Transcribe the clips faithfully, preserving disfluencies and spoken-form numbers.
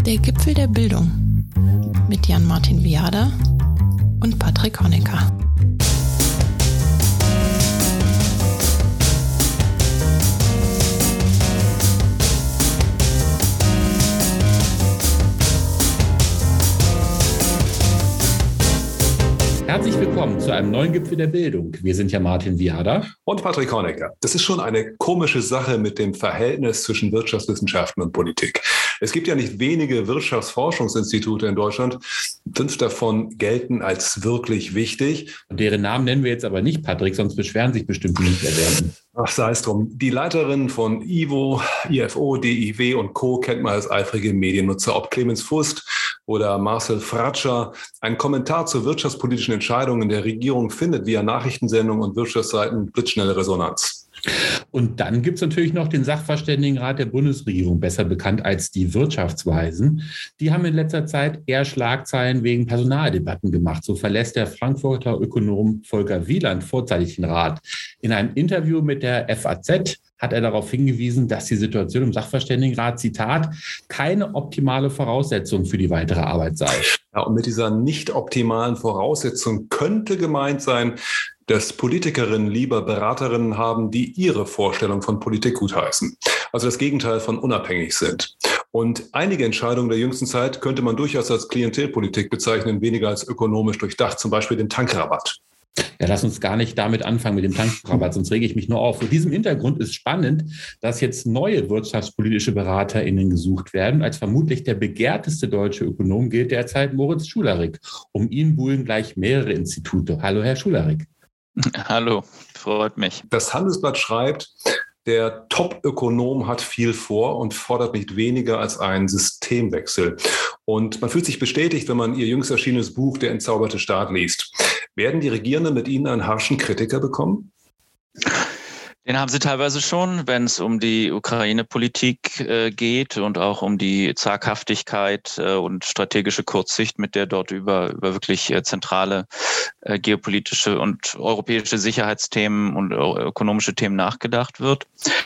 Der Gipfel der Bildung mit Jan-Martin Viada und Patrick Honecker. Herzlich willkommen zu einem neuen Gipfel der Bildung. Wir sind ja Martin Viada und Patrick Honecker. Das ist schon eine komische Sache mit dem Verhältnis zwischen Wirtschaftswissenschaften und Politik. Es gibt ja nicht wenige Wirtschaftsforschungsinstitute in Deutschland. Fünf davon gelten als wirklich wichtig. Und deren Namen nennen wir jetzt aber nicht, Patrick, sonst beschweren sich bestimmt die Nicht-Erwähnten. Ach, sei es drum. Die Leiterin von I W O, I F O, D I W und Co. kennt man als eifrige Mediennutzer. Ob Clemens Fust oder Marcel Fratscher. Ein Kommentar zu wirtschaftspolitischen Entscheidungen der Regierung findet via Nachrichtensendungen und Wirtschaftsseiten blitzschnelle Resonanz. Und dann gibt es natürlich noch den Sachverständigenrat der Bundesregierung, besser bekannt als die Wirtschaftsweisen. Die haben in letzter Zeit eher Schlagzeilen wegen Personaldebatten gemacht. So verlässt der Frankfurter Ökonom Volker Wieland vorzeitig den Rat. In einem Interview mit der F A Z hat er darauf hingewiesen, dass die Situation im Sachverständigenrat, Zitat, keine optimale Voraussetzung für die weitere Arbeit sei. Ja, und mit dieser nicht optimalen Voraussetzung könnte gemeint sein, dass Politikerinnen lieber Beraterinnen haben, die ihre Vorstellung von Politik gutheißen. Also das Gegenteil von unabhängig sind. Und einige Entscheidungen der jüngsten Zeit könnte man durchaus als Klientelpolitik bezeichnen, weniger als ökonomisch durchdacht, zum Beispiel den Tankrabatt. Ja, lass uns gar nicht damit anfangen mit dem Tankrabatt, sonst rege ich mich nur auf. Vor diesem Hintergrund ist spannend, dass jetzt neue wirtschaftspolitische BeraterInnen gesucht werden. Als vermutlich der begehrteste deutsche Ökonom gilt derzeit Moritz Schularik. Um ihn buhlen gleich mehrere Institute. Hallo, Herr Schularik. Hallo, freut mich. Das Handelsblatt schreibt, der Top-Ökonom hat viel vor und fordert nicht weniger als einen Systemwechsel. Und man fühlt sich bestätigt, wenn man ihr jüngst erschienenes Buch Der entzauberte Staat liest. Werden die Regierenden mit Ihnen einen harschen Kritiker bekommen? Den haben sie teilweise schon, wenn es um die Ukraine-Politik äh, geht und auch um die Zaghaftigkeit äh, und strategische Kurzsicht, mit der dort über, über wirklich äh, zentrale äh, geopolitische und europäische Sicherheitsthemen und äh, ökonomische Themen nachgedacht wird.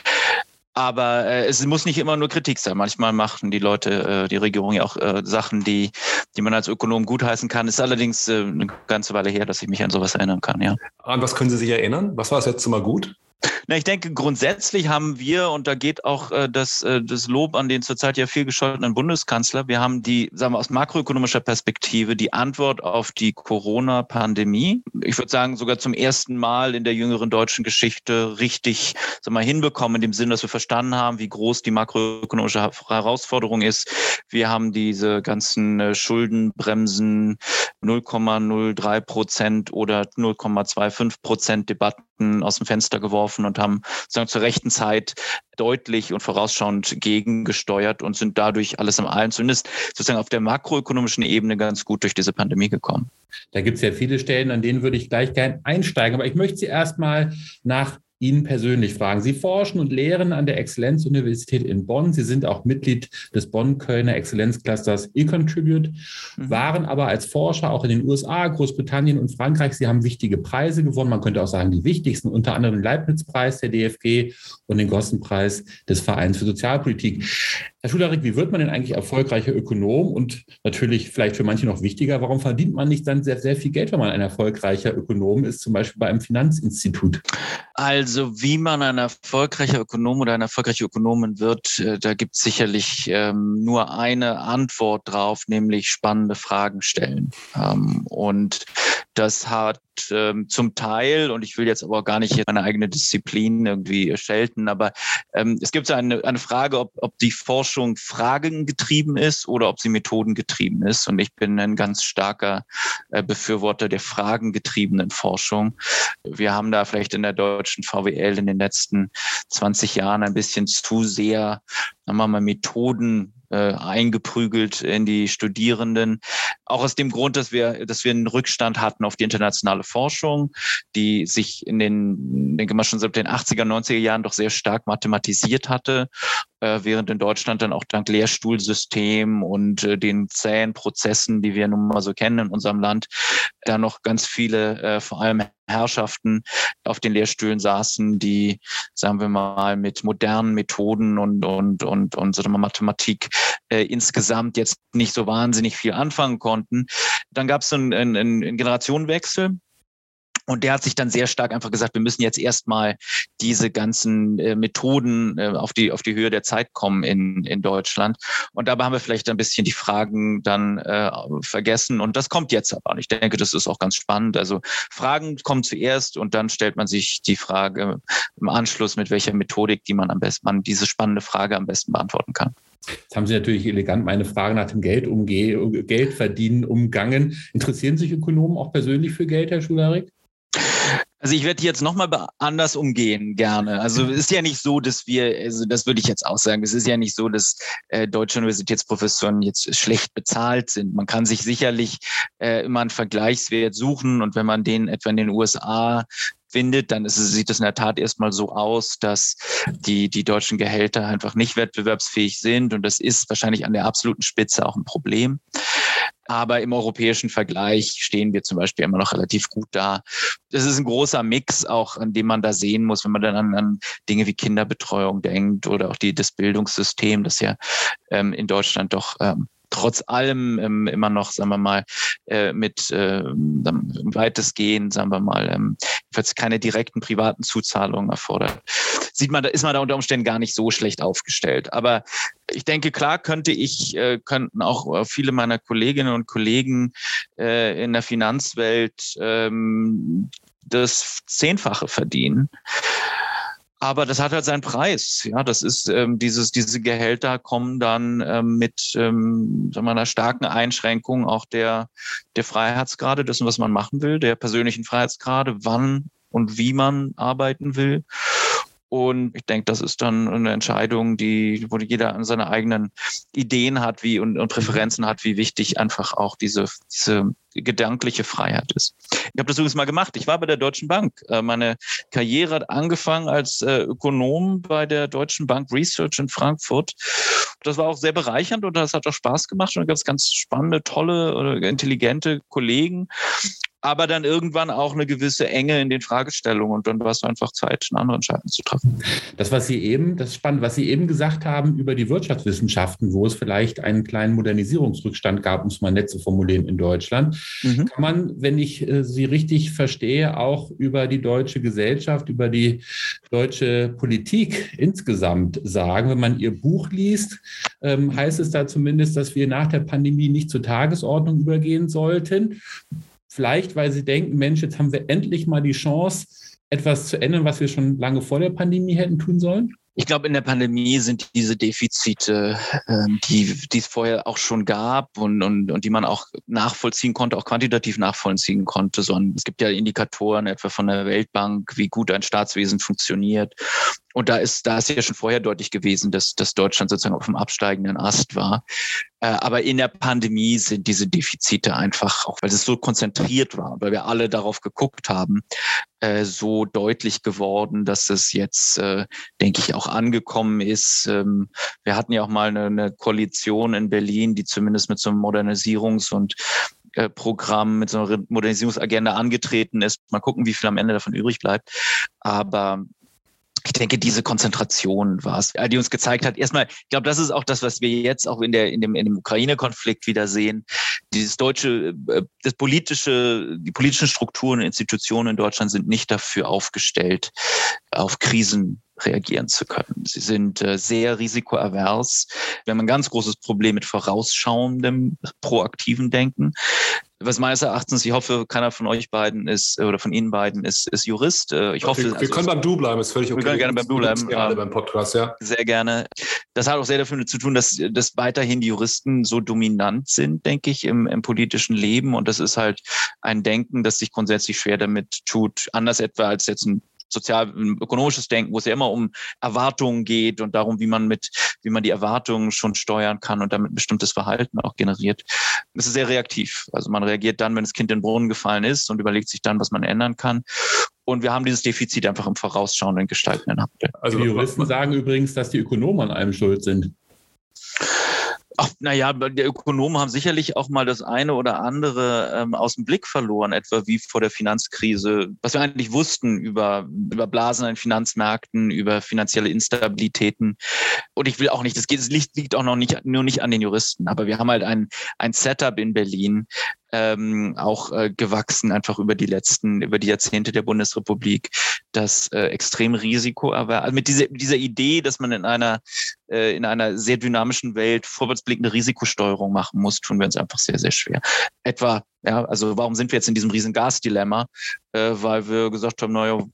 Aber äh, es muss nicht immer nur Kritik sein. Manchmal machen die Leute, äh, die Regierung ja auch äh, Sachen, die die man als Ökonom gutheißen kann. Ist allerdings äh, eine ganze Weile her, dass ich mich an sowas erinnern kann. Ja. An was können Sie sich erinnern? Was war das letzte Mal gut? Na, ich denke, grundsätzlich haben wir, und da geht auch äh, das, äh, das Lob an den zurzeit ja viel gescholtenen Bundeskanzler, wir haben die, sagen wir aus makroökonomischer Perspektive, die Antwort auf die Corona-Pandemie, ich würde sagen sogar zum ersten Mal in der jüngeren deutschen Geschichte richtig, sagen wir, hinbekommen, in dem Sinn, dass wir verstanden haben, wie groß die makroökonomische Herausforderung ist. Wir haben diese ganzen äh, Schuldenbremsen, null Komma null drei Prozent oder null Komma fünfundzwanzig Prozent Debatten aus dem Fenster geworfen und haben sozusagen zur rechten Zeit deutlich und vorausschauend gegengesteuert und sind dadurch alles im Allen, zumindest sozusagen auf der makroökonomischen Ebene, ganz gut durch diese Pandemie gekommen. Da gibt es ja viele Stellen, an denen würde ich gleich gerne einsteigen. Aber ich möchte Sie erstmal nach Ihnen persönlich fragen. Sie forschen und lehren an der Exzellenzuniversität in Bonn. Sie sind auch Mitglied des Bonn-Kölner Exzellenzclusters eContribute, mhm. waren aber als Forscher auch in den U S A, Großbritannien und Frankreich. Sie haben wichtige Preise gewonnen. Man könnte auch sagen, die wichtigsten, unter anderem den Leibniz-Preis der D F G und den Gossenpreis des Vereins für Sozialpolitik. Herr Schularik, wie wird man denn eigentlich erfolgreicher Ökonom? Und natürlich vielleicht für manche noch wichtiger, warum verdient man nicht dann sehr, sehr viel Geld, wenn man ein erfolgreicher Ökonom ist, zum Beispiel bei einem Finanzinstitut? Also wie man ein erfolgreicher Ökonom oder eine erfolgreiche Ökonomin wird, äh, da gibt es sicherlich ähm, nur eine Antwort drauf, nämlich spannende Fragen stellen. Ähm, und das hat ähm, zum Teil, und ich will jetzt aber auch gar nicht meine eigene Disziplin irgendwie schelten, aber ähm, es gibt so eine, eine Frage, ob, ob die Forschung fragengetrieben ist oder ob sie methodengetrieben ist. Und ich bin ein ganz starker äh, Befürworter der fragengetriebenen Forschung. Wir haben da vielleicht in der deutschen V W L in den letzten zwanzig Jahren ein bisschen zu sehr, sagen wir mal, Methoden äh, eingeprügelt in die Studierenden. Auch aus dem Grund, dass wir, dass wir einen Rückstand hatten auf die internationale Forschung, die sich in den, denke mal schon seit den achtziger, neunziger Jahren doch sehr stark mathematisiert hatte äh, während in Deutschland dann auch dank Lehrstuhlsystem und äh, den zähen Prozessen, die wir nun mal so kennen in unserem Land, da noch ganz viele, äh, vor allem Herrschaften auf den Lehrstühlen saßen, die, sagen wir mal, mit modernen Methoden und und und und sagen wir mal, Mathematik äh, insgesamt jetzt nicht so wahnsinnig viel anfangen konnten. Dann gab es einen, einen, einen Generationenwechsel. Und der hat sich dann sehr stark einfach gesagt, wir müssen jetzt erstmal diese ganzen äh, Methoden äh, auf die auf die Höhe der Zeit kommen in in Deutschland. Und dabei haben wir vielleicht ein bisschen die Fragen dann äh, vergessen. Und das kommt jetzt aber. Und ich denke, das ist auch ganz spannend. Also Fragen kommen zuerst und dann stellt man sich die Frage im Anschluss, mit welcher Methodik, die man am besten, man diese spannende Frage am besten beantworten kann. Jetzt haben Sie natürlich elegant meine Frage nach dem Geld umge- Geldverdienen umgangen. Interessieren sich Ökonomen auch persönlich für Geld, Herr Schularik? Also ich werde jetzt nochmal anders umgehen, gerne. Also es ist ja nicht so, dass wir, also das würde ich jetzt auch sagen, es ist ja nicht so, dass äh, deutsche Universitätsprofessoren jetzt schlecht bezahlt sind. Man kann sich sicherlich äh, immer einen Vergleichswert suchen und wenn man den etwa in den U S A findet, dann ist es, sieht es in der Tat erstmal so aus, dass die, die deutschen Gehälter einfach nicht wettbewerbsfähig sind und das ist wahrscheinlich an der absoluten Spitze auch ein Problem. Aber im europäischen Vergleich stehen wir zum Beispiel immer noch relativ gut da. Das ist ein großer Mix, auch an dem man da sehen muss, wenn man dann an, an Dinge wie Kinderbetreuung denkt oder auch die, das Bildungssystem, das ja ähm, in Deutschland doch ähm, trotz allem ähm, immer noch, sagen wir mal, äh, mit äh, weitestgehend, sagen wir mal, ähm, keine direkten privaten Zuzahlungen erfordert. Sieht man, da ist man da unter Umständen gar nicht so schlecht aufgestellt. Aber ich denke, klar könnte ich, äh, könnten auch viele meiner Kolleginnen und Kollegen äh, in der Finanzwelt ähm, das Zehnfache verdienen. Aber das hat halt seinen Preis. Ja, das ist ähm, dieses, diese Gehälter kommen dann ähm, mit ähm, sagen wir, einer starken Einschränkung auch der, der Freiheitsgrade, dessen, was man machen will, der persönlichen Freiheitsgrade, wann und wie man arbeiten will. Und ich denke, das ist dann eine Entscheidung, die, wo jeder seine eigenen Ideen hat wie und, und Präferenzen hat, wie wichtig einfach auch diese, diese gedankliche Freiheit ist. Ich habe das übrigens mal gemacht. Ich war bei der Deutschen Bank. Meine Karriere hat angefangen als Ökonom bei der Deutschen Bank Research in Frankfurt. Das war auch sehr bereichernd und das hat auch Spaß gemacht und ganz, ganz spannende, tolle, intelligente Kollegen. Aber dann irgendwann auch eine gewisse Enge in den Fragestellungen und dann war es einfach Zeit, eine andere Entscheidung zu treffen. Das, was Sie eben, das ist spannend, was Sie eben gesagt haben über die Wirtschaftswissenschaften, wo es vielleicht einen kleinen Modernisierungsrückstand gab, um es mal nett zu formulieren, in Deutschland, mhm. kann man, wenn ich äh, Sie richtig verstehe, auch über die deutsche Gesellschaft, über die deutsche Politik insgesamt sagen. Wenn man Ihr Buch liest, ähm, heißt es da zumindest, dass wir nach der Pandemie nicht zur Tagesordnung übergehen sollten. Vielleicht, weil sie denken, Mensch, jetzt haben wir endlich mal die Chance, etwas zu ändern, was wir schon lange vor der Pandemie hätten tun sollen? Ich glaube, in der Pandemie sind diese Defizite, die, die es vorher auch schon gab und, und, und die man auch nachvollziehen konnte, auch quantitativ nachvollziehen konnte. So ein, es gibt ja Indikatoren etwa von der Weltbank, wie gut ein Staatswesen funktioniert. Und da ist, da ist ja schon vorher deutlich gewesen, dass, dass Deutschland sozusagen auf dem absteigenden Ast war. Aber in der Pandemie sind diese Defizite einfach, auch weil es so konzentriert war, weil wir alle darauf geguckt haben, so deutlich geworden, dass es jetzt, denke ich, auch angekommen ist. Wir hatten ja auch mal eine, eine Koalition in Berlin, die zumindest mit so einem Modernisierungs- und Programm, mit so einer Modernisierungsagenda angetreten ist. Mal gucken, wie viel am Ende davon übrig bleibt. Aber ich denke, diese Konzentration war es, die uns gezeigt hat. Erstmal, ich glaube, das ist auch das, was wir jetzt auch in der in dem in dem Ukraine-Konflikt wieder sehen. Dieses deutsche, das politische, die politischen Strukturen und Institutionen in Deutschland sind nicht dafür aufgestellt, auf Krisen reagieren zu können. Sie sind äh, sehr risikoavers. Wir haben ein ganz großes Problem mit vorausschauendem, proaktiven Denken. Was meines Erachtens, ich hoffe, keiner von euch beiden ist, oder von Ihnen beiden ist, ist Jurist. Ich hoffe, wir, wir also, können beim Du bleiben, ist völlig okay. Wir können gerne beim Du bleiben. Wir alle beim Podcast, ja. Sehr gerne. Das hat auch sehr dafür zu tun, dass, dass weiterhin die Juristen so dominant sind, denke ich, im, im politischen Leben. Und das ist halt ein Denken, das sich grundsätzlich schwer damit tut, anders etwa als jetzt ein sozial-ökonomisches Denken, wo es ja immer um Erwartungen geht und darum, wie man mit, wie man die Erwartungen schon steuern kann und damit ein bestimmtes Verhalten auch generiert. Es ist sehr reaktiv. Also man reagiert dann, wenn das Kind in den Brunnen gefallen ist und überlegt sich dann, was man ändern kann. Und wir haben dieses Defizit einfach im vorausschauenden, gestaltenden Handel. Also die Juristen sagen übrigens, dass die Ökonomen an allem schuld sind. Ach, naja, die Ökonomen haben sicherlich auch mal das eine oder andere ähm, aus dem Blick verloren, etwa wie vor der Finanzkrise, was wir eigentlich wussten über, über Blasen an Finanzmärkten, über finanzielle Instabilitäten. Und ich will auch nicht, das, geht, das liegt, liegt auch noch nicht, nur nicht an den Juristen, aber wir haben halt ein, ein Setup in Berlin, ähm, auch äh, gewachsen, einfach über die letzten, über die Jahrzehnte der Bundesrepublik, das äh, extrem risikoaver, also mit dieser, dieser Idee, dass man in einer, äh, in einer sehr dynamischen Welt vorwärtsblickende Risikosteuerung machen muss, tun wir uns einfach sehr, sehr schwer. Etwa, ja, also warum sind wir jetzt in diesem riesen Gasdilemma? Äh, weil wir gesagt haben, naja,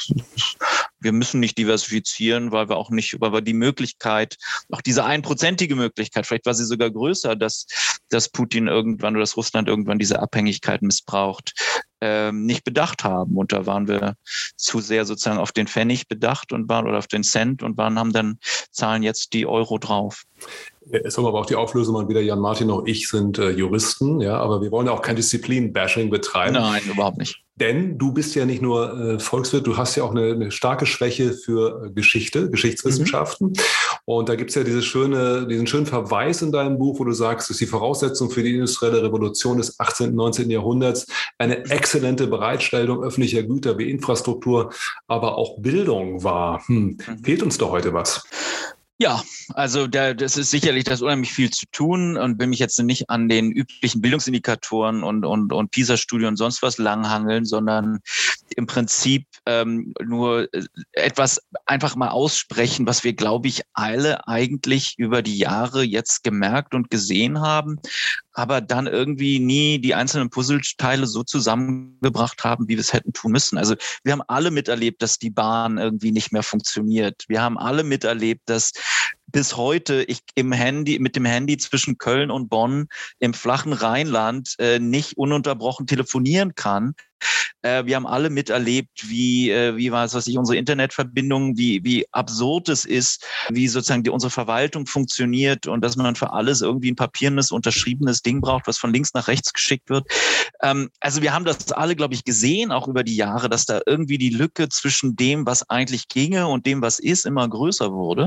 wir müssen nicht diversifizieren, weil wir auch nicht, weil wir die Möglichkeit, auch diese einprozentige Möglichkeit, vielleicht war sie sogar größer, dass, dass Putin irgendwann oder dass Russland irgendwann diese Abhängigkeit missbraucht, ähm, nicht bedacht haben. Und da waren wir zu sehr sozusagen auf den Pfennig bedacht und waren oder auf den Cent und waren, haben dann, zahlen jetzt die Euro drauf. Es haben aber auch die Auflösung mal wieder, Jan Martin und ich sind äh, Juristen, ja, aber wir wollen ja auch kein Disziplin-Bashing betreiben. Nein, überhaupt nicht. Denn du bist ja nicht nur äh, Volkswirt, du hast ja auch eine, eine starke Schwäche für äh, Geschichte, Geschichtswissenschaften. Mhm. Und da gibt es ja diese schöne, diesen schönen Verweis in deinem Buch, wo du sagst, dass die Voraussetzung für die industrielle Revolution des achtzehnten, neunzehnten Jahrhunderts eine exzellente Bereitstellung öffentlicher Güter wie Infrastruktur, aber auch Bildung war. Hm. Mhm. Fehlt uns da heute was? Ja, also da, das ist sicherlich, da ist unheimlich viel zu tun und will mich jetzt nicht an den üblichen Bildungsindikatoren und, und, und PISA-Studien und sonst was langhangeln, sondern im Prinzip ähm, nur etwas einfach mal aussprechen, was wir, glaube ich, alle eigentlich über die Jahre jetzt gemerkt und gesehen haben, aber dann irgendwie nie die einzelnen Puzzleteile so zusammengebracht haben, wie wir es hätten tun müssen. Also wir haben alle miterlebt, dass die Bahn irgendwie nicht mehr funktioniert. Wir haben alle miterlebt, dass bis heute ich im Handy, mit dem Handy zwischen Köln und Bonn im flachen Rheinland äh, nicht ununterbrochen telefonieren kann. Äh, wir haben alle miterlebt, wie, äh, wie war es, was ich, unsere Internetverbindung, wie, wie absurd es ist, wie sozusagen die, unsere Verwaltung funktioniert und dass man für alles irgendwie ein papierenes, unterschriebenes Ding braucht, was von links nach rechts geschickt wird. Ähm, also wir haben das alle, glaube ich, gesehen, auch über die Jahre, dass da irgendwie die Lücke zwischen dem, was eigentlich ginge und dem, was ist, immer größer wurde.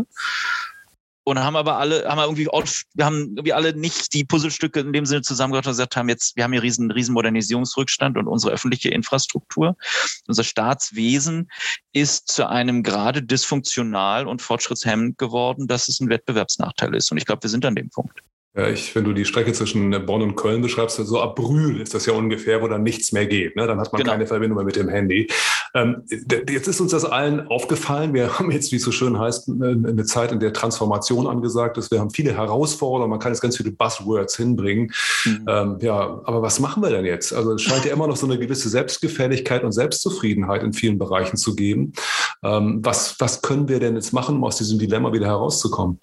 Und haben aber alle, haben wir irgendwie, wir haben irgendwie alle nicht die Puzzlestücke in dem Sinne zusammengebracht und gesagt haben, jetzt, wir haben hier riesen, riesen Modernisierungsrückstand und unsere öffentliche Infrastruktur, unser Staatswesen ist zu einem Grade dysfunktional und fortschrittshemmend geworden, dass es ein Wettbewerbsnachteil ist. Und ich glaube, wir sind an dem Punkt. Ja, ich, wenn du die Strecke zwischen Bonn und Köln beschreibst, so ab Brühl ist das ja ungefähr, wo dann nichts mehr geht. Ne? Dann hat man genau. keine Verbindung mehr mit dem Handy. Ähm, jetzt ist uns das allen aufgefallen. Wir haben jetzt, wie es so schön heißt, eine Zeit, in der Transformation angesagt ist. Wir haben viele Herausforderungen. Man kann jetzt ganz viele Buzzwords hinbringen. Mhm. Ähm, ja, aber was machen wir denn jetzt? Also es scheint ja immer noch so eine gewisse Selbstgefälligkeit und Selbstzufriedenheit in vielen Bereichen zu geben. Ähm, was, was können wir denn jetzt machen, um aus diesem Dilemma wieder herauszukommen?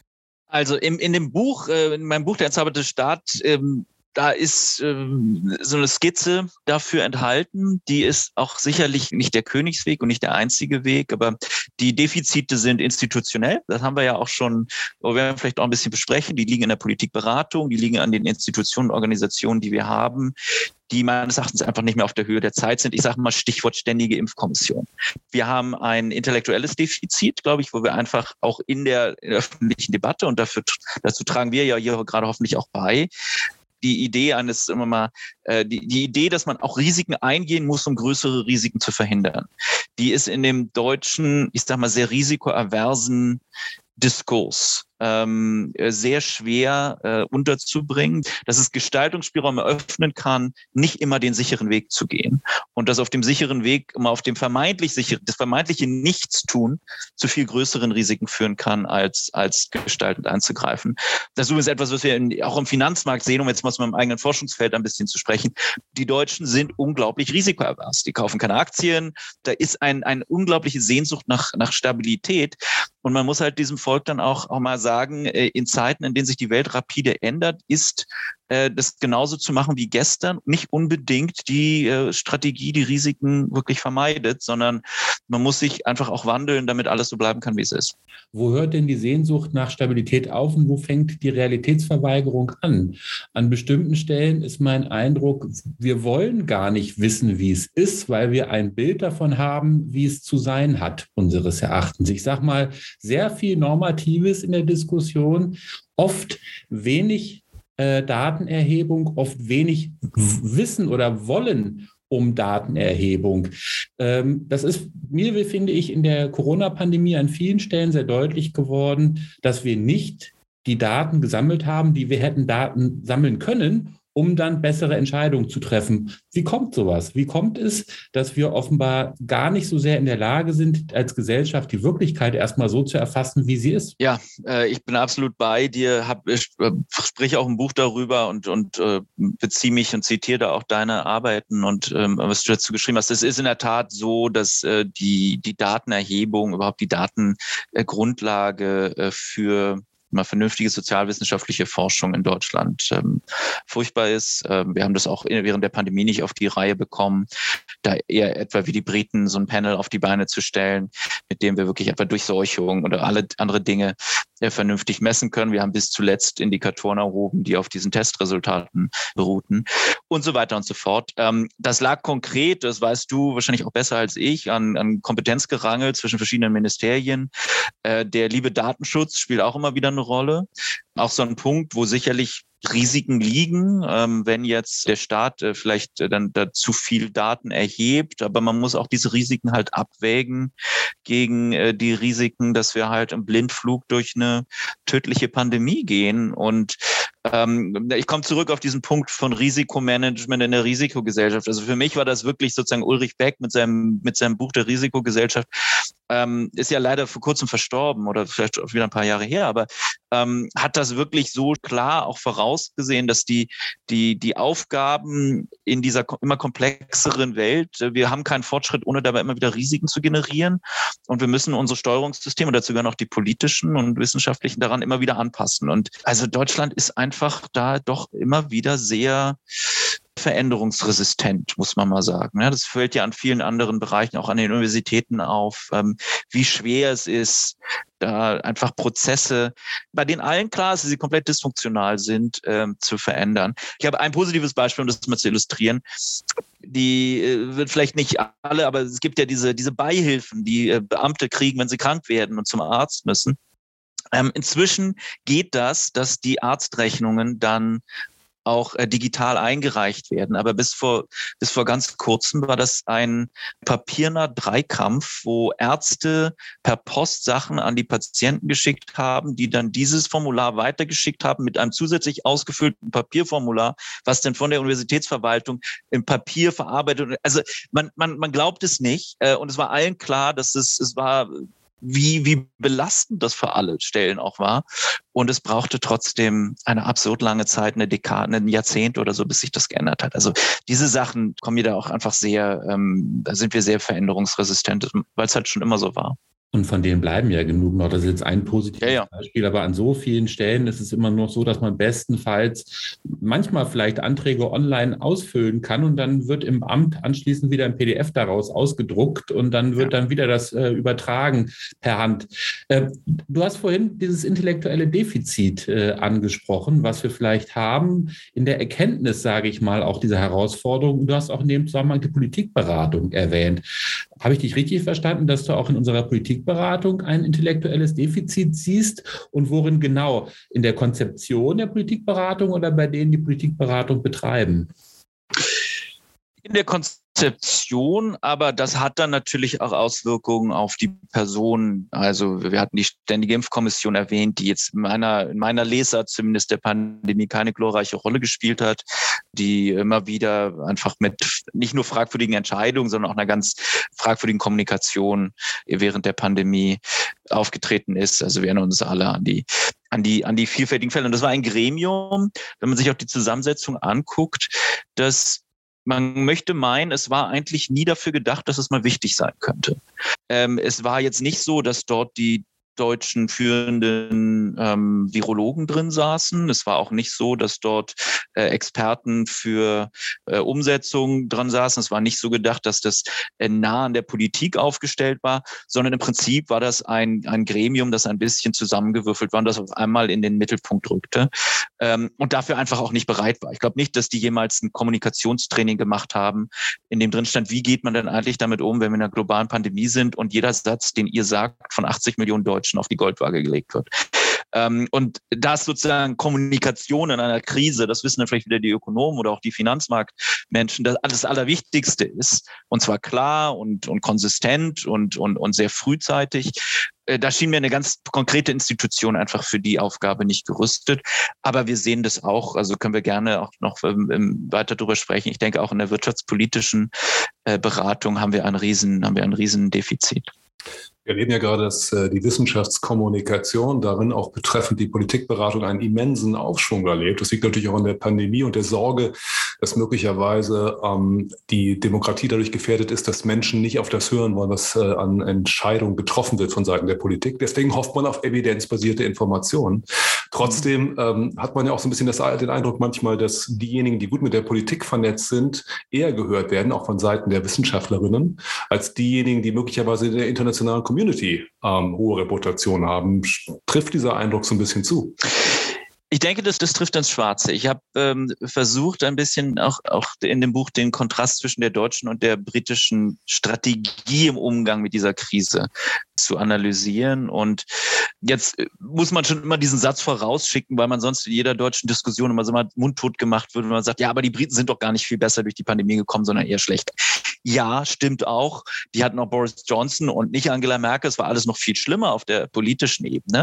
Also im, in dem Buch, äh, in meinem Buch Der entzauberte Staat, ähm, da ist ähm, so eine Skizze dafür enthalten. Die ist auch sicherlich nicht der Königsweg und nicht der einzige Weg, aber die Defizite sind institutionell. Das haben wir ja auch schon, wir werden vielleicht auch ein bisschen besprechen. Die liegen in der Politikberatung, die liegen an den Institutionen und Organisationen, die wir haben, die meines Erachtens einfach nicht mehr auf der Höhe der Zeit sind. Ich sage mal Stichwort ständige Impfkommission. Wir haben ein intellektuelles Defizit, glaube ich, wo wir einfach auch in der, in der öffentlichen Debatte, und dafür, dazu tragen wir ja hier gerade hoffentlich auch bei, die Idee eines, immer mal, äh, die, die Idee, dass man auch Risiken eingehen muss, um größere Risiken zu verhindern. Die ist in dem deutschen, ich sag mal, sehr risikoaversen Diskurs ähm, sehr schwer äh, unterzubringen, dass es Gestaltungsspielräume öffnen kann, nicht immer den sicheren Weg zu gehen. Und dass auf dem sicheren Weg, immer auf dem vermeintlich sicheren, das vermeintliche Nichtstun zu viel größeren Risiken führen kann, als, als gestaltend einzugreifen. Das ist übrigens etwas, was wir in, auch im Finanzmarkt sehen, um jetzt mal aus meinem eigenen Forschungsfeld ein bisschen zu sprechen. Die Deutschen sind unglaublich risikoavers. Die kaufen keine Aktien. Da ist ein, eine unglaubliche Sehnsucht nach, nach Stabilität. Und man muss halt diesem Volk dann auch, auch mal sagen, in Zeiten, in denen sich die Welt rapide ändert, ist äh, das genauso zu machen wie gestern, nicht unbedingt die äh, Strategie, die Risiken wirklich vermeidet, sondern man muss sich einfach auch wandeln, damit alles so bleiben kann, wie es ist. Wo hört denn die Sehnsucht nach Stabilität auf und wo fängt die Realitätsverweigerung an? An bestimmten Stellen ist mein Eindruck, wir wollen gar nicht wissen, wie es ist, weil wir ein Bild davon haben, wie es zu sein hat, unseres Erachtens. Ich sage mal, sehr viel Normatives in der Diskussion, oft wenig äh, Datenerhebung, oft wenig Wissen oder Wollen um Datenerhebung. Ähm, das ist mir, finde ich, in der Corona-Pandemie an vielen Stellen sehr deutlich geworden, dass wir nicht die Daten gesammelt haben, die wir hätten Daten sammeln können, um dann bessere Entscheidungen zu treffen. Wie kommt sowas? Wie kommt es, dass wir offenbar gar nicht so sehr in der Lage sind, als Gesellschaft die Wirklichkeit erstmal so zu erfassen, wie sie ist? Ja, äh, ich bin absolut bei dir, hab, ich, äh, sprich auch ein Buch darüber und, und äh, beziehe mich und zitiere da auch deine Arbeiten und ähm, was du dazu geschrieben hast. Es ist in der Tat so, dass äh, die, die Datenerhebung, überhaupt die Datengrundlage äh, für mal vernünftige sozialwissenschaftliche Forschung in Deutschland ähm, furchtbar ist. Ähm, wir haben das auch während der Pandemie nicht auf die Reihe bekommen, da eher etwa wie die Briten so ein Panel auf die Beine zu stellen, mit dem wir wirklich etwa Durchseuchung oder alle andere Dinge äh, vernünftig messen können. Wir haben bis zuletzt Indikatoren erhoben, die auf diesen Testresultaten beruhten und so weiter und so fort. Ähm, das lag konkret, das weißt du wahrscheinlich auch besser als ich, an, an Kompetenzgerangel zwischen verschiedenen Ministerien. Äh, der liebe Datenschutz spielt auch immer wieder eine Rolle. Auch so ein Punkt, wo sicherlich Risiken liegen, ähm, wenn jetzt der Staat äh, vielleicht äh, dann da zu viel Daten erhebt, aber man muss auch diese Risiken halt abwägen gegen äh, die Risiken, dass wir halt im Blindflug durch eine tödliche Pandemie gehen. Und ähm, ich komme zurück auf diesen Punkt von Risikomanagement in der Risikogesellschaft. Also für mich war das wirklich sozusagen Ulrich Beck mit seinem mit seinem Buch der Risikogesellschaft. Ähm, ist ja leider vor kurzem verstorben oder vielleicht wieder ein paar Jahre her, aber ähm, hat das wirklich so klar auch vorausgesehen, dass die die die Aufgaben in dieser immer komplexeren Welt, wir haben keinen Fortschritt, ohne dabei immer wieder Risiken zu generieren und wir müssen unsere Steuerungssysteme, dazu gehören auch die politischen und wissenschaftlichen, daran immer wieder anpassen. Und also Deutschland ist einfach da doch immer wieder sehr veränderungsresistent, muss man mal sagen. Das fällt ja an vielen anderen Bereichen, auch an den Universitäten auf, wie schwer es ist, da einfach Prozesse, bei denen allen klar ist, dass sie komplett dysfunktional sind, zu verändern. Ich habe ein positives Beispiel, um das mal zu illustrieren. Die wird vielleicht nicht alle, aber es gibt ja diese, diese Beihilfen, die Beamte kriegen, wenn sie krank werden und zum Arzt müssen. Inzwischen geht das, dass die Arztrechnungen dann auch äh, digital eingereicht werden. Aber bis vor, bis vor ganz kurzem war das ein papierner Dreikampf, wo Ärzte per Post Sachen an die Patienten geschickt haben, die dann dieses Formular weitergeschickt haben mit einem zusätzlich ausgefüllten Papierformular, was dann von der Universitätsverwaltung im Papier verarbeitet. Also man, man, man glaubt es nicht. Äh, und es war allen klar, dass es, es war wie, wie belastend das für alle Stellen auch war. Und es brauchte trotzdem eine absurd lange Zeit, eine Dekade, ein Jahrzehnt oder so, bis sich das geändert hat. Also diese Sachen kommen mir da auch einfach sehr, ähm, da sind wir sehr veränderungsresistent, weil es halt schon immer so war. Und von denen bleiben ja genug noch. Das ist jetzt ein positives ja, ja. Beispiel, aber an so vielen Stellen ist es immer noch so, dass man bestenfalls manchmal vielleicht Anträge online ausfüllen kann und dann wird im Amt anschließend wieder ein P D F daraus ausgedruckt und dann wird ja. dann wieder das äh, übertragen per Hand. Äh, du hast vorhin dieses intellektuelle Defizit äh, angesprochen, was wir vielleicht haben in der Erkenntnis, sage ich mal, auch dieser Herausforderung. Du hast auch in dem Zusammenhang die Politikberatung erwähnt. Habe ich dich richtig verstanden, dass du auch in unserer Politikberatung ein intellektuelles Defizit siehst und worin genau? In der Konzeption der Politikberatung oder bei denen die Politikberatung betreiben? In der Konzeption, aber das hat dann natürlich auch Auswirkungen auf die Personen. Also wir hatten die Ständige Impfkommission erwähnt, die jetzt in meiner, in meiner Lesart zumindest der Pandemie keine glorreiche Rolle gespielt hat, die immer wieder einfach mit nicht nur fragwürdigen Entscheidungen, sondern auch einer ganz fragwürdigen Kommunikation während der Pandemie aufgetreten ist. Also wir erinnern uns alle an die an die an die vielfältigen Fälle. Und das war ein Gremium, wenn man sich auch die Zusammensetzung anguckt, das man möchte meinen, es war eigentlich nie dafür gedacht, dass es mal wichtig sein könnte. Ähm, es war jetzt nicht so, dass dort die deutschen führenden ähm, Virologen drin saßen. Es war auch nicht so, dass dort äh, Experten für äh, Umsetzung dran saßen. Es war nicht so gedacht, dass das äh, nah an der Politik aufgestellt war, sondern im Prinzip war das ein, ein Gremium, das ein bisschen zusammengewürfelt war und das auf einmal in den Mittelpunkt rückte ähm, und dafür einfach auch nicht bereit war. Ich glaube nicht, dass die jemals ein Kommunikationstraining gemacht haben, in dem drin stand, wie geht man denn eigentlich damit um, wenn wir in einer globalen Pandemie sind und jeder Satz, den ihr sagt, von achtzig Millionen Deutschen auf die Goldwaage gelegt wird. Ähm, und das sozusagen Kommunikation in einer Krise, das wissen dann vielleicht wieder die Ökonomen oder auch die Finanzmarktmenschen, das alles Allerwichtigste ist, und zwar klar und, und konsistent und, und, und sehr frühzeitig. Äh, da schien mir eine ganz konkrete Institution einfach für die Aufgabe nicht gerüstet. Aber wir sehen das auch, also können wir gerne auch noch ähm, weiter darüber sprechen. Ich denke, auch in der wirtschaftspolitischen äh, Beratung haben wir ein riesen, haben wir ein riesen Defizit. Wir erleben ja gerade, dass äh, die Wissenschaftskommunikation darin auch betreffend die Politikberatung einen immensen Aufschwung erlebt. Das liegt natürlich auch an der Pandemie und der Sorge, dass möglicherweise ähm, die Demokratie dadurch gefährdet ist, dass Menschen nicht auf das hören wollen, was äh, an Entscheidungen getroffen wird von Seiten der Politik. Deswegen hofft man auf evidenzbasierte Informationen. Trotzdem ähm, hat man ja auch so ein bisschen das, den Eindruck manchmal, dass diejenigen, die gut mit der Politik vernetzt sind, eher gehört werden, auch von Seiten der Wissenschaftlerinnen, als diejenigen, die möglicherweise in der internationalen Community ähm, hohe Reputation haben. Trifft dieser Eindruck so ein bisschen zu? Ich denke, das, das trifft ins Schwarze. Ich habe ähm, versucht, ein bisschen auch, auch in dem Buch den Kontrast zwischen der deutschen und der britischen Strategie im Umgang mit dieser Krise zu analysieren. Und jetzt muss man schon immer diesen Satz vorausschicken, weil man sonst in jeder deutschen Diskussion immer so mal mundtot gemacht wird, wenn man sagt, ja, aber die Briten sind doch gar nicht viel besser durch die Pandemie gekommen, sondern eher schlechter. Ja, stimmt auch. Die hatten auch Boris Johnson und nicht Angela Merkel. Es war alles noch viel schlimmer auf der politischen Ebene.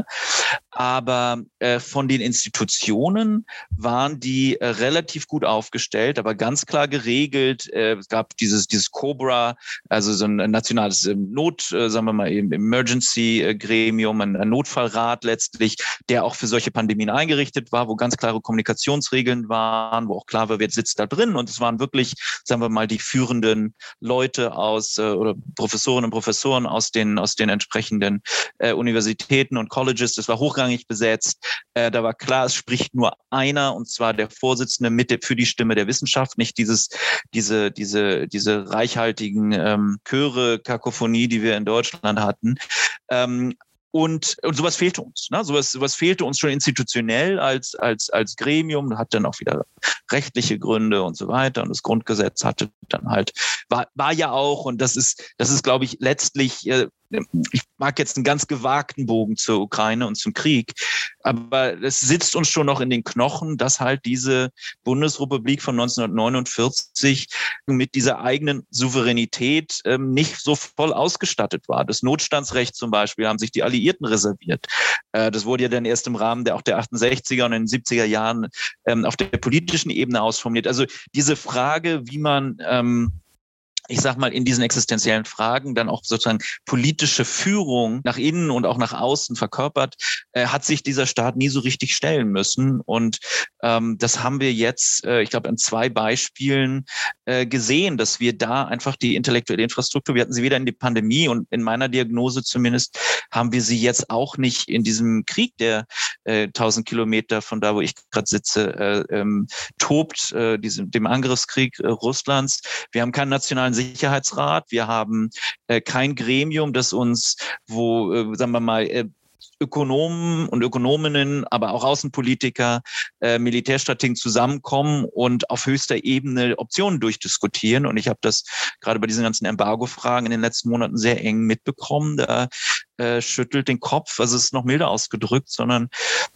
Aber äh, von den Institutionen waren die äh, relativ gut aufgestellt, aber ganz klar geregelt. Äh, es gab dieses dieses Cobra, also so ein nationales äh, Not, äh, sagen wir mal, Emergency-Gremium, ein, ein Notfallrat letztlich, der auch für solche Pandemien eingerichtet war, wo ganz klare Kommunikationsregeln waren, wo auch klar war, wer sitzt da drin. Und es waren wirklich, sagen wir mal, die führenden Leute aus äh, oder Professorinnen und Professoren aus den aus den entsprechenden äh, Universitäten und Colleges. Das war hochrangig besetzt. Äh, da war klar, es spricht nur einer, und zwar der Vorsitzende mit der, für die Stimme der Wissenschaft, nicht dieses diese diese diese reichhaltigen ähm, Chöre, Kakophonie, die wir in Deutschland hatten. Ähm, Und, und sowas fehlte uns. Ne? Sowas, sowas fehlte uns schon institutionell als, als, als Gremium, hat dann auch wieder rechtliche Gründe und so weiter. Und das Grundgesetz hatte dann halt, war, war ja auch, und das ist, das ist, glaube ich, letztlich, äh, ich mag jetzt einen ganz gewagten Bogen zur Ukraine und zum Krieg, aber es sitzt uns schon noch in den Knochen, dass halt diese Bundesrepublik von neunzehnhundertneunundvierzig mit dieser eigenen Souveränität ähm, nicht so voll ausgestattet war. Das Notstandsrecht zum Beispiel haben sich die Alliierten reserviert. Äh, das wurde ja dann erst im Rahmen der auch der achtundsechziger und in den siebziger Jahren ähm, auf der politischen Ebene ausformuliert. Also diese Frage, wie man ähm, ich sag mal, in diesen existenziellen Fragen dann auch sozusagen politische Führung nach innen und auch nach außen verkörpert, äh, hat sich dieser Staat nie so richtig stellen müssen. Und ähm, das haben wir jetzt, äh, ich glaube, an zwei Beispielen äh, gesehen, dass wir da einfach die intellektuelle Infrastruktur, wir hatten sie weder in der Pandemie und in meiner Diagnose zumindest, haben wir sie jetzt auch nicht in diesem Krieg, der äh, tausend Kilometer von da, wo ich gerade sitze, äh, ähm, tobt, äh, diesem, dem Angriffskrieg äh, Russlands. Wir haben keinen nationalen Sicherheitsrat. Wir haben äh, kein Gremium, das uns, wo, äh, sagen wir mal, äh, Ökonomen und Ökonominnen, aber auch Außenpolitiker, äh, Militärstrategen zusammenkommen und auf höchster Ebene Optionen durchdiskutieren. Und ich habe das gerade bei diesen ganzen Embargo-Fragen in den letzten Monaten sehr eng mitbekommen. Da äh, schüttelt den Kopf, also es ist noch milder ausgedrückt, sondern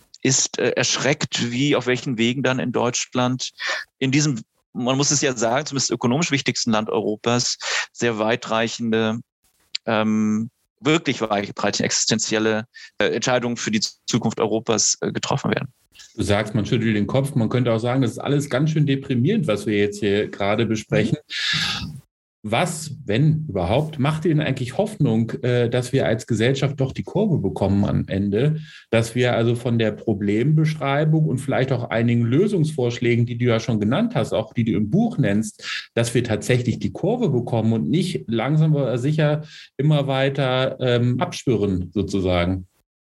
ist äh, erschreckt, wie auf welchen Wegen dann in Deutschland in diesem, man muss es ja sagen, zumindest ökonomisch wichtigsten Land Europas, sehr weitreichende, ähm, wirklich weitreichende existenzielle äh, Entscheidungen für die Zukunft Europas äh, getroffen werden. Du sagst, man schüttelt den Kopf. Man könnte auch sagen, das ist alles ganz schön deprimierend, was wir jetzt hier gerade besprechen. Was, wenn überhaupt, macht Ihnen eigentlich Hoffnung, dass wir als Gesellschaft doch die Kurve bekommen am Ende, dass wir also von der Problembeschreibung und vielleicht auch einigen Lösungsvorschlägen, die du ja schon genannt hast, auch die du im Buch nennst, dass wir tatsächlich die Kurve bekommen und nicht langsam aber sicher immer weiter ähm, abschwirren sozusagen?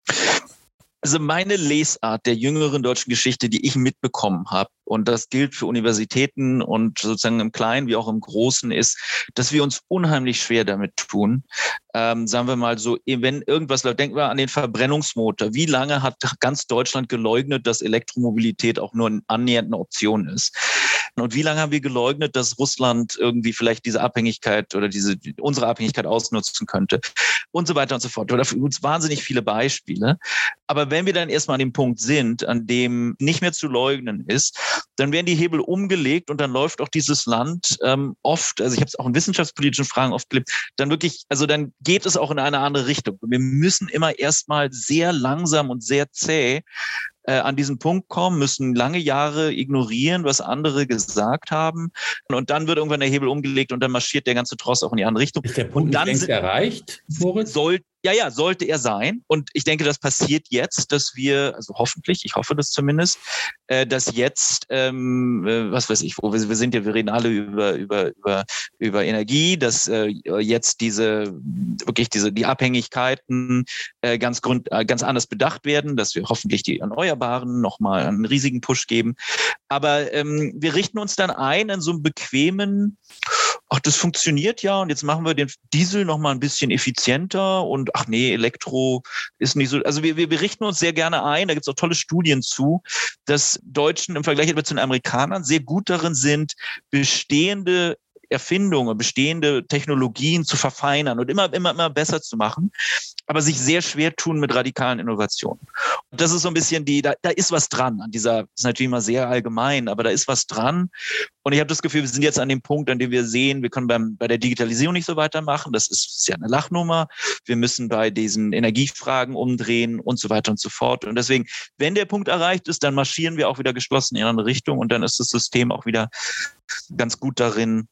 Also meine Lesart der jüngeren deutschen Geschichte, die ich mitbekommen habe, und das gilt für Universitäten und sozusagen im Kleinen wie auch im Großen, ist, dass wir uns unheimlich schwer damit tun. Ähm, sagen wir mal so, wenn irgendwas läuft, denken wir an den Verbrennungsmotor. Wie lange hat ganz Deutschland geleugnet, dass Elektromobilität auch nur annähernd eine Option ist? Und wie lange haben wir geleugnet, dass Russland irgendwie vielleicht diese Abhängigkeit oder diese unsere Abhängigkeit ausnutzen könnte? Und so weiter und so fort. Oder für uns wahnsinnig viele Beispiele. Aber wenn wir dann erstmal an dem Punkt sind, an dem nicht mehr zu leugnen ist, dann werden die Hebel umgelegt und dann läuft auch dieses Land ähm, oft, also ich habe es auch in wissenschaftspolitischen Fragen oft gelebt, dann wirklich, also dann geht es auch in eine andere Richtung. Wir müssen immer erstmal sehr langsam und sehr zäh äh, an diesen Punkt kommen, müssen lange Jahre ignorieren, was andere gesagt haben. Und dann wird irgendwann der Hebel umgelegt und dann marschiert der ganze Tross auch in die andere Richtung. Ist der Punkt und dann längst sind, erreicht, Moritz? Soll, ja, ja, sollte er sein. Und ich denke, das passiert jetzt, dass wir, also hoffentlich, ich hoffe das zumindest, äh, dass jetzt, ähm, äh, was weiß ich, wo wir, wir sind ja, wir reden alle über, über, über, über Energie, dass äh, jetzt diese, wirklich diese, die Abhängigkeiten äh, ganz grund, äh, ganz anders bedacht werden, dass wir hoffentlich die Erneuerbaren nochmal einen riesigen Push geben. Aber ähm, wir richten uns dann ein in so einem bequemen, ach, das funktioniert ja und jetzt machen wir den Diesel noch mal ein bisschen effizienter und ach nee, Elektro ist nicht so, also wir, wir, wir richten uns sehr gerne ein, da gibt es auch tolle Studien zu, dass Deutschen im Vergleich etwa zu den Amerikanern sehr gut darin sind, bestehende Erfindungen, bestehende Technologien zu verfeinern und immer, immer, immer besser zu machen, aber sich sehr schwer tun mit radikalen Innovationen. Und das ist so ein bisschen die, da, da ist was dran an dieser, das ist natürlich immer sehr allgemein, aber da ist was dran. Und ich habe das Gefühl, wir sind jetzt an dem Punkt, an dem wir sehen, wir können beim, bei der Digitalisierung nicht so weitermachen. Das ist, ist ja eine Lachnummer. Wir müssen bei diesen Energiefragen umdrehen und so weiter und so fort. Und deswegen, wenn der Punkt erreicht ist, dann marschieren wir auch wieder geschlossen in eine Richtung und dann ist das System auch wieder ganz gut darin,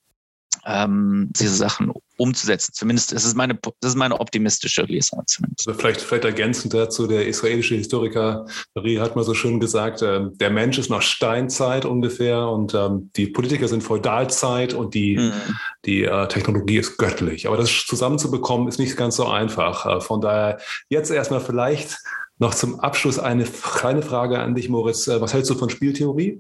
ähm, diese Sachen umzusetzen. Zumindest, das ist meine, das ist meine optimistische Lesart zumindest. Also vielleicht, vielleicht ergänzend dazu, der israelische Historiker Rie hat mal so schön gesagt, äh, der Mensch ist noch Steinzeit ungefähr und ähm, die Politiker sind Feudalzeit und die, mhm. die äh, Technologie ist göttlich. Aber das zusammenzubekommen ist nicht ganz so einfach. Äh, von daher jetzt erstmal vielleicht noch zum Abschluss eine kleine Frage an dich, Moritz. Äh, was hältst du von Spieltheorie?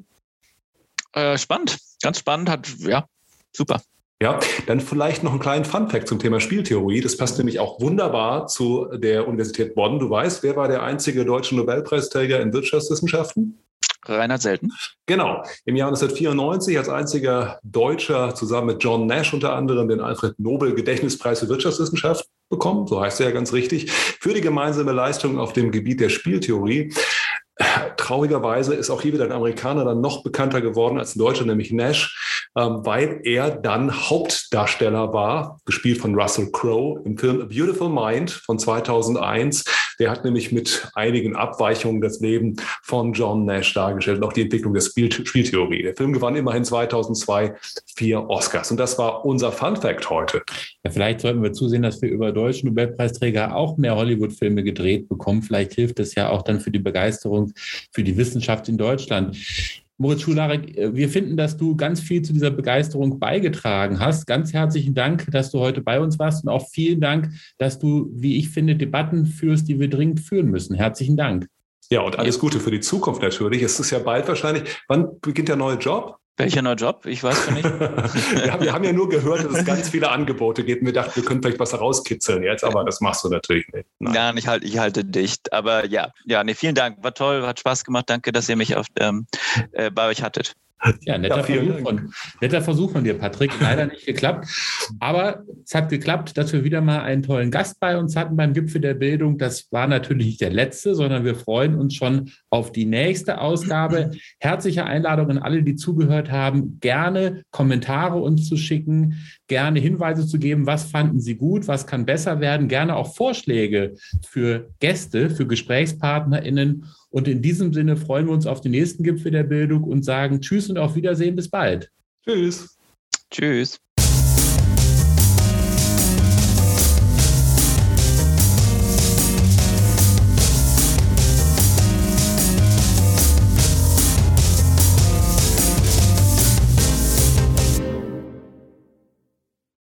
Äh, spannend, ganz spannend, hat, ja, super. Ja, dann vielleicht noch einen kleinen Funfact zum Thema Spieltheorie. Das passt nämlich auch wunderbar zu der Universität Bonn. Du weißt, wer war der einzige deutsche Nobelpreisträger in Wirtschaftswissenschaften? Reinhard Selten. Genau. Im Jahr neunzehnhundertvierundneunzig als einziger Deutscher zusammen mit John Nash unter anderem den Alfred-Nobel-Gedächtnispreis für Wirtschaftswissenschaft bekommen. So heißt er ja ganz richtig. Für die gemeinsame Leistung auf dem Gebiet der Spieltheorie. Traurigerweise ist auch hier wieder ein Amerikaner dann noch bekannter geworden als ein Deutscher, nämlich Nash, weil er dann Hauptdarsteller war, gespielt von Russell Crowe im Film A Beautiful Mind von zweitausendeins. Der hat nämlich mit einigen Abweichungen das Leben von John Nash dargestellt und auch die Entwicklung der Spiel- Spieltheorie. Der Film gewann immerhin zweitausendzwei vier Oscars. Und das war unser Fun-Fact heute. Ja, vielleicht sollten wir zusehen, dass wir über deutsche Nobelpreisträger auch mehr Hollywood-Filme gedreht bekommen. Vielleicht hilft es ja auch dann für die Begeisterung für die Wissenschaft in Deutschland. Moritz Schularek, wir finden, dass du ganz viel zu dieser Begeisterung beigetragen hast. Ganz herzlichen Dank, dass du heute bei uns warst und auch vielen Dank, dass du, wie ich finde, Debatten führst, die wir dringend führen müssen. Herzlichen Dank. Ja, und alles Gute für die Zukunft natürlich. Es ist ja bald wahrscheinlich. Wann beginnt der neue Job? Welcher neue Job? Ich weiß gar nicht. wir, haben, wir haben ja nur gehört, dass es ganz viele Angebote gibt. Wir dachten, wir können vielleicht was herauskitzeln jetzt, aber das machst du natürlich nicht. Nein, Nein ich, halte, ich halte dicht. Aber ja, ja, nee, vielen Dank. War toll, hat Spaß gemacht. Danke, dass ihr mich auf, ähm, äh, bei euch hattet. Ja, netter, ja, Versuch von, netter Versuch von dir, Patrick. Leider nicht geklappt. Aber es hat geklappt, dass wir wieder mal einen tollen Gast bei uns hatten beim Gipfel der Bildung. Das war natürlich nicht der letzte, sondern wir freuen uns schon auf die nächste Ausgabe. Herzliche Einladung an alle, die zugehört haben, gerne Kommentare uns zu schicken, gerne Hinweise zu geben, was fanden Sie gut, was kann besser werden, gerne auch Vorschläge für Gäste, für GesprächspartnerInnen. Und in diesem Sinne freuen wir uns auf den nächsten Gipfel der Bildung und sagen Tschüss und auf Wiedersehen, bis bald. Tschüss. Tschüss.